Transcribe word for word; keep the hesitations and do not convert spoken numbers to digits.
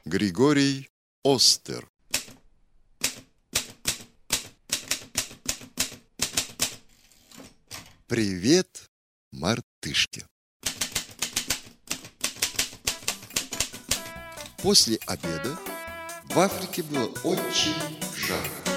Григорий Остер. Привет, мартышки. После обеда в Африке было очень жарко.